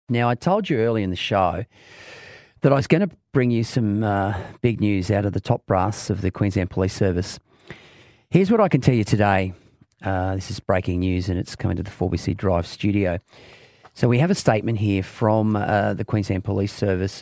Now, I told you early in the show that I was going to bring you some big news out of the top brass of the Queensland Police Service. Here's what I can tell you today. This is breaking news and it's coming to the 4BC Drive studio. So we have a statement here from the Queensland Police Service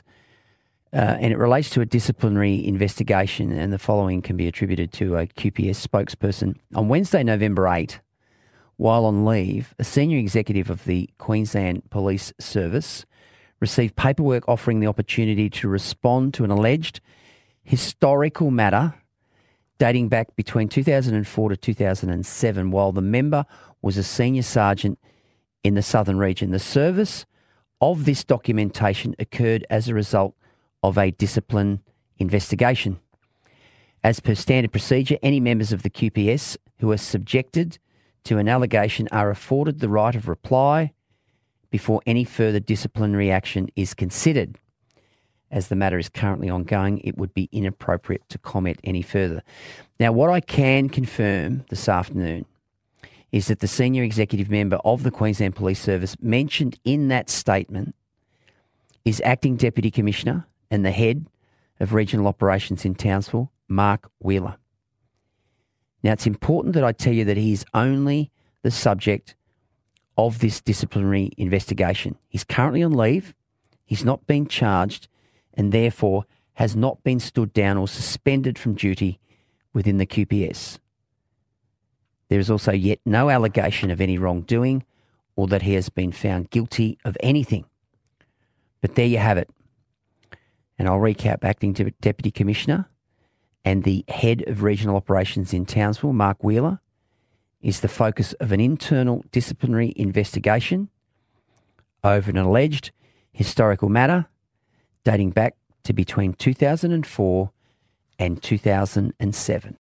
and it relates to a disciplinary investigation, and the following can be attributed to a QPS spokesperson. On Wednesday, November 8, while on leave, a senior executive of the Queensland Police Service received paperwork offering the opportunity to respond to an alleged historical matter dating back between 2004 to 2007 while the member was a senior sergeant in the Southern Region. The service of this documentation occurred as a result of a discipline investigation. As per standard procedure, any members of the QPS who are subjected to an allegation are afforded the right of reply before any further disciplinary action is considered. As the matter is currently ongoing, it would be inappropriate to comment any further. Now, what I can confirm this afternoon is that the senior executive member of the Queensland Police Service mentioned in that statement is Acting Deputy Commissioner and the head of Regional Operations in Townsville, Mark Wheeler. Now, it's important that I tell you that he is only the subject of this disciplinary investigation. He's currently on leave, he's not been charged, and therefore has not been stood down or suspended from duty within the QPS. There is also yet no allegation of any wrongdoing or that he has been found guilty of anything. But there you have it. And I'll recap: Acting Deputy Commissioner and the head of Regional Operations in Townsville, Mark Wheeler, is the focus of an internal disciplinary investigation over an alleged historical matter dating back to between 2004 and 2007.